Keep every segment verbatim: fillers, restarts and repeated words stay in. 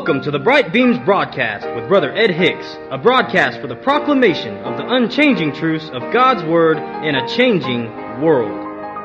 Welcome to the Bright Beams broadcast with Brother Ed Hicks, a broadcast for the proclamation of the unchanging truths of God's Word in a changing world.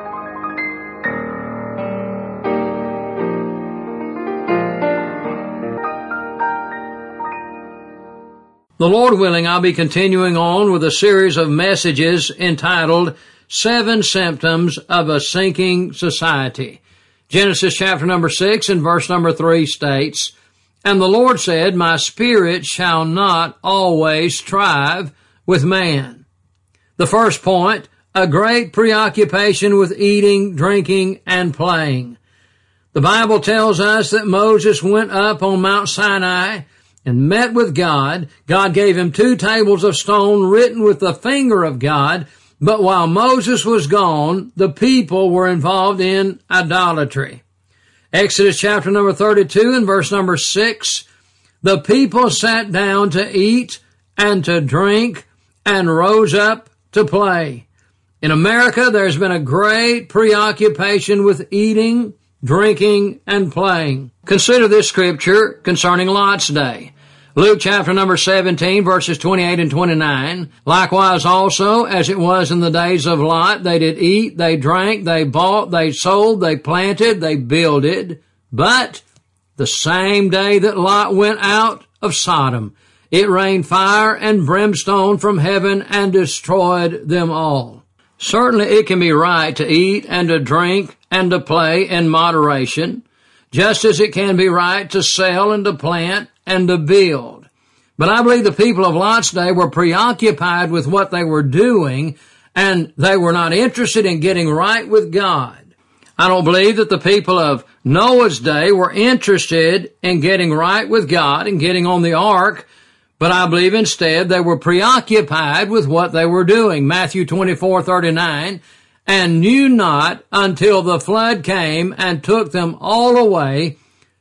The Lord willing, I'll be continuing on with a series of messages entitled Seven Symptoms of a Sinking Society. Genesis chapter number six and verse number three states, "And the Lord said, My spirit shall not always strive with man." The first point, a great preoccupation with eating, drinking, and playing. The Bible tells us that Moses went up on Mount Sinai and met with God. God gave him two tables of stone written with the finger of God. But while Moses was gone, the people were involved in idolatry. Exodus chapter number thirty-two and verse number six, the people sat down to eat and to drink and rose up to play. In America, there's been a great preoccupation with eating, drinking, and playing. Consider this scripture concerning Lot's day. Luke chapter number seventeen, verses twenty-eight and twenty-nine. Likewise also, as it was in the days of Lot, they did eat, they drank, they bought, they sold, they planted, they builded. But the same day that Lot went out of Sodom, it rained fire and brimstone from heaven and destroyed them all. Certainly it can be right to eat and to drink and to play in moderation, just as it can be right to sell and to plant and to build. But I believe the people of Lot's day were preoccupied with what they were doing, and they were not interested in getting right with God. I don't believe that the people of Noah's day were interested in getting right with God and getting on the ark, but I believe instead they were preoccupied with what they were doing. Matthew twenty-four thirty-nine, "And knew not until the flood came and took them all away,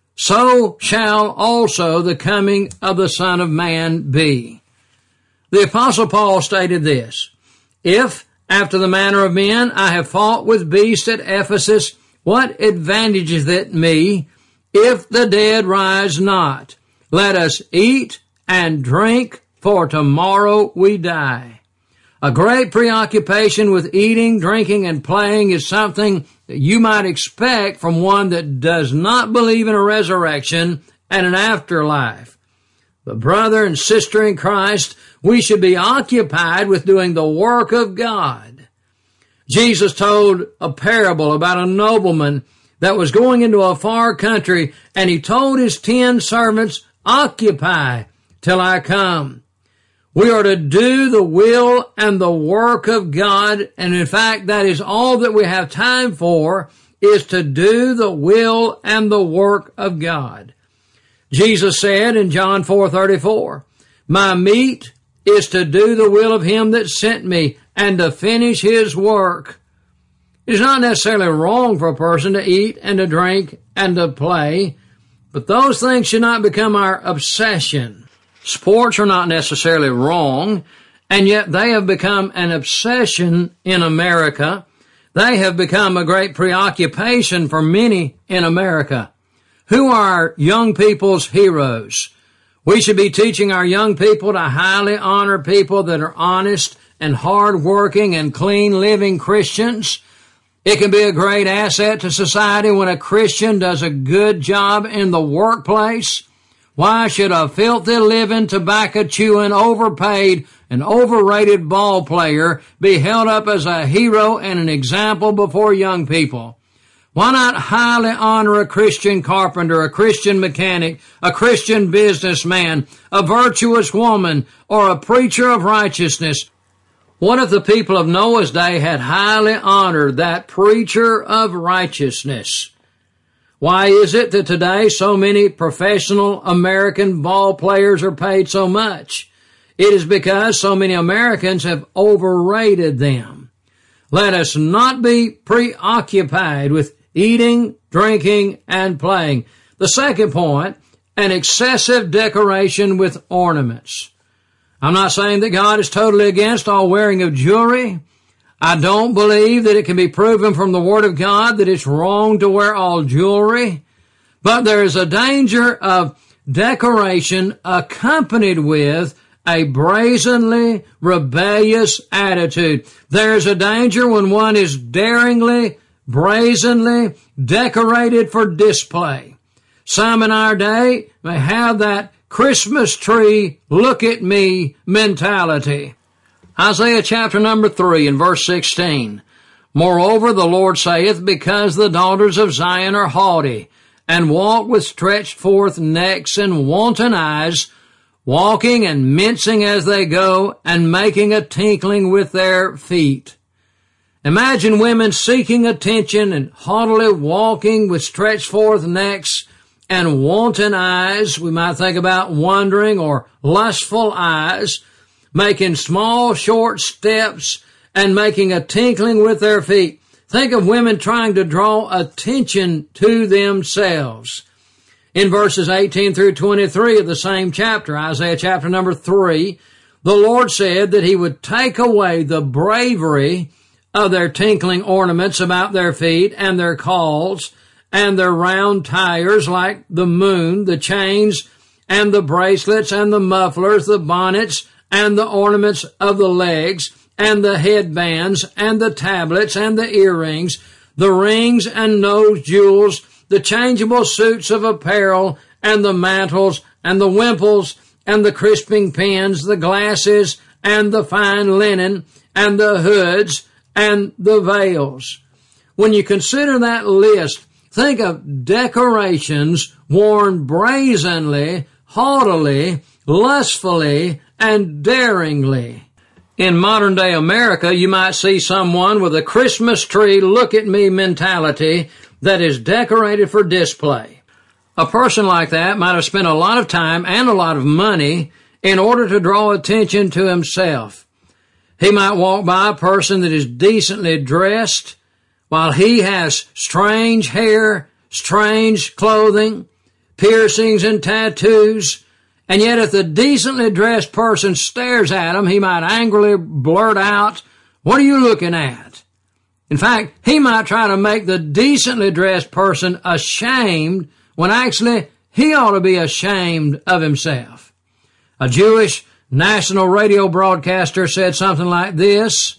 so shall also the coming of the Son of Man be." The Apostle Paul stated this, "If, after the manner of men, I have fought with beasts at Ephesus, what advantageth it me, if the dead rise not? Let us eat and drink, for tomorrow we die." A great preoccupation with eating, drinking, and playing is something that you might expect from one that does not believe in a resurrection and an afterlife. But brother and sister in Christ, we should be occupied with doing the work of God. Jesus told a parable about a nobleman that was going into a far country, and he told his ten servants, "Occupy till I come." We are to do the will and the work of God, and in fact, that is all that we have time for, is to do the will and the work of God. Jesus said in John four thirty-four, "My meat is to do the will of him that sent me, and to finish his work." It is not necessarily wrong for a person to eat and to drink and to play, but those things should not become our obsession. Sports are not necessarily wrong, and yet they have become an obsession in America. They have become a great preoccupation for many in America. Who are our young people's heroes? We should be teaching our young people to highly honor people that are honest and hard-working and clean-living Christians. It can be a great asset to society when a Christian does a good job in the workplace. Why should a filthy living, tobacco-chewing, overpaid, and overrated ball player be held up as a hero and an example before young people? Why not highly honor a Christian carpenter, a Christian mechanic, a Christian businessman, a virtuous woman, or a preacher of righteousness? What if the people of Noah's day had highly honored that preacher of righteousness? Why is it that today so many professional American ball players are paid so much? It is because so many Americans have overrated them. Let us not be preoccupied with eating, drinking, and playing. The second point, an excessive decoration with ornaments. I'm not saying that God is totally against all wearing of jewelry. I don't believe that it can be proven from the Word of God that it's wrong to wear all jewelry. But there is a danger of decoration accompanied with a brazenly rebellious attitude. There's a danger when one is daringly, brazenly decorated for display. Some in our day may have that Christmas tree, look at me mentality. Isaiah chapter number three and verse sixteen. Moreover, the Lord saith, because the daughters of Zion are haughty, and walk with stretched forth necks and wanton eyes, walking and mincing as they go, and making a tinkling with their feet. Imagine women seeking attention and haughtily walking with stretched forth necks and wanton eyes. We might think about wandering or lustful eyes, making small, short steps and making a tinkling with their feet. Think of women trying to draw attention to themselves. In verses eighteen through twenty-three of the same chapter, Isaiah chapter number three, the Lord said that He would take away the bravery of their tinkling ornaments about their feet and their calls and their round tires like the moon, the chains and the bracelets and the mufflers, the bonnets and the ornaments of the legs and the headbands and the tablets and the earrings, the rings and nose jewels, the changeable suits of apparel and the mantles and the wimples and the crisping pins, the glasses and the fine linen and the hoods and the veils. When you consider that list, think of decorations worn brazenly, haughtily, lustfully, and daringly. In modern day America, you might see someone with a Christmas tree, look at me mentality that is decorated for display. A person like that might have spent a lot of time and a lot of money in order to draw attention to himself. He might walk by a person that is decently dressed while he has strange hair, strange clothing, piercings and tattoos, and yet if the decently dressed person stares at him, he might angrily blurt out, "What are you looking at?" In fact, he might try to make the decently dressed person ashamed when actually he ought to be ashamed of himself. A Jewish national radio broadcaster said something like this: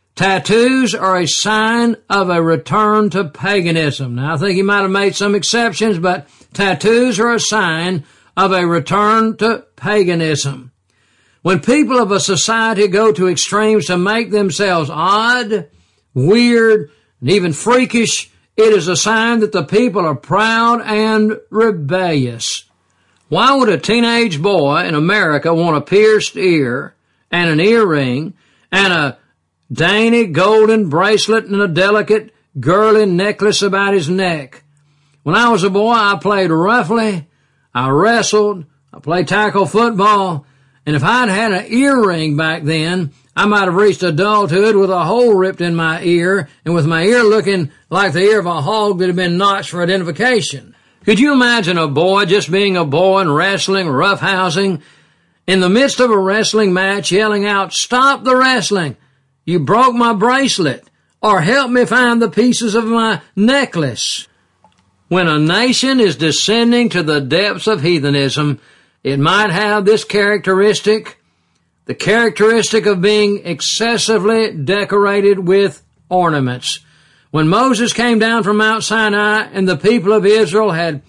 tattoos are a sign of a return to paganism. Now, I think he might have made some exceptions, but tattoos are a sign of a return to paganism. When people of a society go to extremes to make themselves odd, weird, and even freakish, it is a sign that the people are proud and rebellious. Why would a teenage boy in America want a pierced ear and an earring and a dainty golden bracelet and a delicate girly necklace about his neck? When I was a boy, I played roughly, I wrestled, I played tackle football, and if I'd had an earring back then, I might have reached adulthood with a hole ripped in my ear and with my ear looking like the ear of a hog that had been notched for identification. Could you imagine a boy just being a boy and wrestling, roughhousing, in the midst of a wrestling match yelling out, "Stop the wrestling! You broke my bracelet!" or "Help me find the pieces of my necklace"? When a nation is descending to the depths of heathenism, it might have this characteristic, the characteristic of being excessively decorated with ornaments. When Moses came down from Mount Sinai and the people of Israel had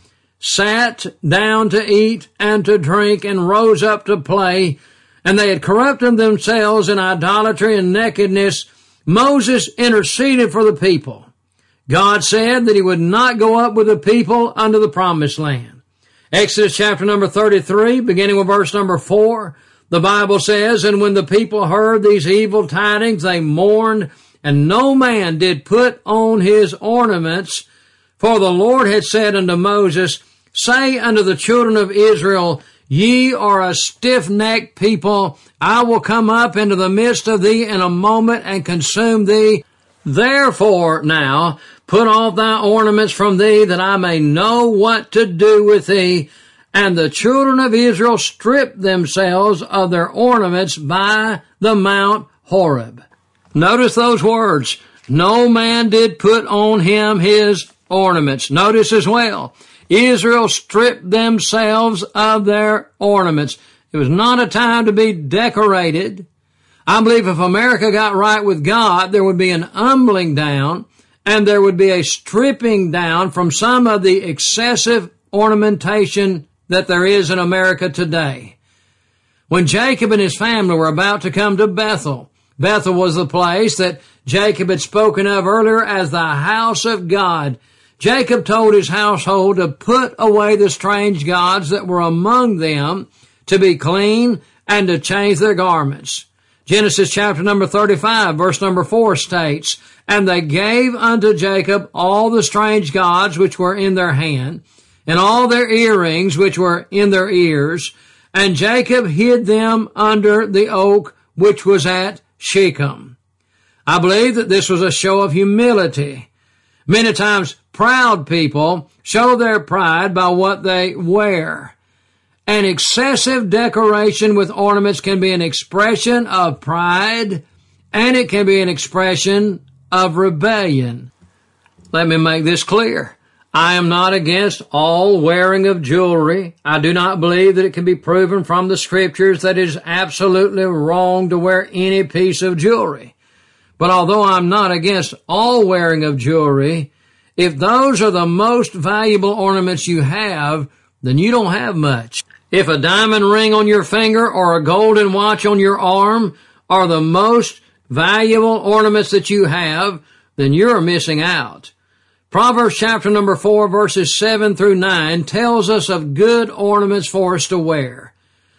sat down to eat and to drink and rose up to play, and they had corrupted themselves in idolatry and nakedness, Moses interceded for the people. God said that He would not go up with the people unto the promised land. Exodus chapter number thirty-three, beginning with verse number four, the Bible says, "And when the people heard these evil tidings, they mourned, and no man did put on his ornaments, for the Lord had said unto Moses, Say unto the children of Israel, Ye are a stiff-necked people. I will come up into the midst of thee in a moment and consume thee. Therefore now put off thy ornaments from thee, that I may know what to do with thee. And the children of Israel stripped themselves of their ornaments by the Mount Horeb." Notice those words. No man did put on him his ornaments. Notice as well, Israel stripped themselves of their ornaments. It was not a time to be decorated. I believe if America got right with God, there would be an humbling down and there would be a stripping down from some of the excessive ornamentation that there is in America today. When Jacob and his family were about to come to Bethel, Bethel was the place that Jacob had spoken of earlier as the house of God. Jacob told his household to put away the strange gods that were among them, to be clean, and to change their garments. Genesis chapter number thirty-five, verse number four states, "And they gave unto Jacob all the strange gods which were in their hand, and all their earrings which were in their ears, and Jacob hid them under the oak which was at Shechem." I believe that this was a show of humility. Many times proud people show their pride by what they wear. An excessive decoration with ornaments can be an expression of pride, and it can be an expression of rebellion. Let me make this clear. I am not against all wearing of jewelry. I do not believe that it can be proven from the Scriptures that it is absolutely wrong to wear any piece of jewelry. But although I'm not against all wearing of jewelry, if those are the most valuable ornaments you have, then you don't have much. If a diamond ring on your finger or a golden watch on your arm are the most valuable ornaments that you have, then you're missing out. Proverbs chapter number four, verses seven through nine tells us of good ornaments for us to wear.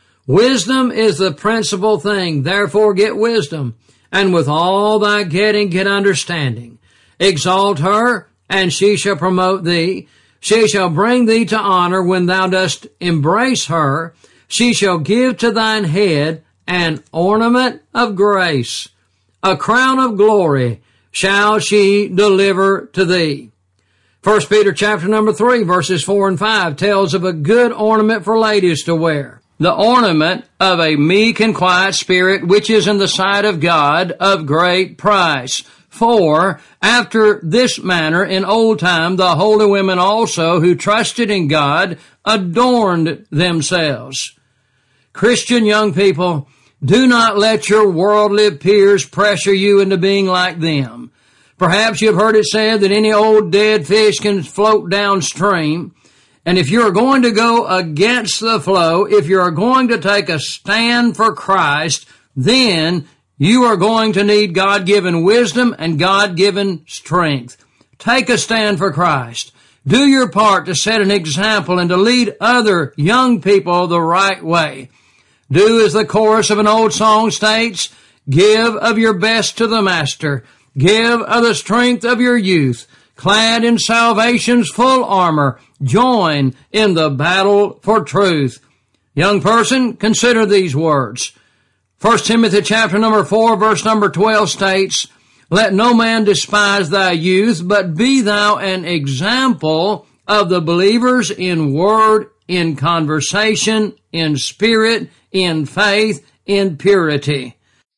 Wisdom is the principal thing, therefore get wisdom, and with all thy getting get understanding. Exalt her, and she shall promote thee. She shall bring thee to honor when thou dost embrace her. She shall give to thine head an ornament of grace. A crown of glory shall she deliver to thee. First Peter chapter number three, verses four and five tells of a good ornament for ladies to wear. The ornament of a meek and quiet spirit, which is in the sight of God of great price. For after this manner in old time the holy women also who trusted in God adorned themselves. Christian young people, do not let your worldly peers pressure you into being like them. Perhaps you've heard it said that any old dead fish can float downstream. And if you're going to go against the flow, if you're going to take a stand for Christ, then you are going to need God-given wisdom and God-given strength. Take a stand for Christ. Do your part to set an example and to lead other young people the right way. Do as the chorus of an old song states, give of your best to the Master. Give of the strength of your youth. Clad in salvation's full armor, join in the battle for truth. Young person, consider these words. First Timothy chapter number four, verse number twelve states, "Let no man despise thy youth, but be thou an example of the believers in word, in conversation, in spirit, in faith, in purity."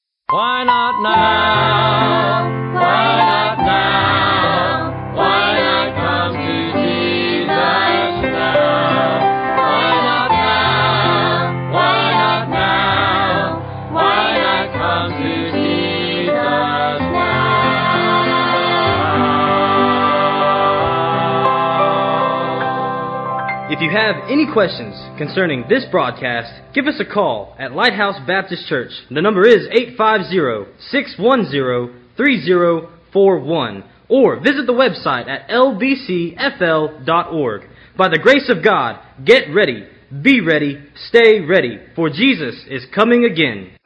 Why not now? Why not now? Why not come to Jesus now? Why not now? Why not now? Why not come to Jesus now? If you have any questions concerning this broadcast, give us a call at Lighthouse Baptist Church. The number is eight five zero, six one zero, three zero four one, or visit the website at l b c f l dot org. By the grace of God, get ready, be ready, stay ready, for Jesus is coming again.